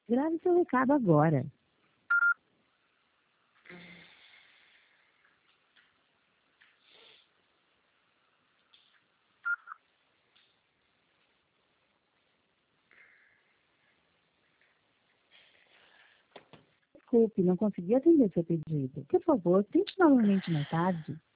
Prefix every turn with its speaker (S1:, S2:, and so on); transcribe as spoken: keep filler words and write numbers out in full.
S1: Grave seu recado agora. Desculpe, não consegui atender seu pedido. Por favor, tente novamente mais tarde.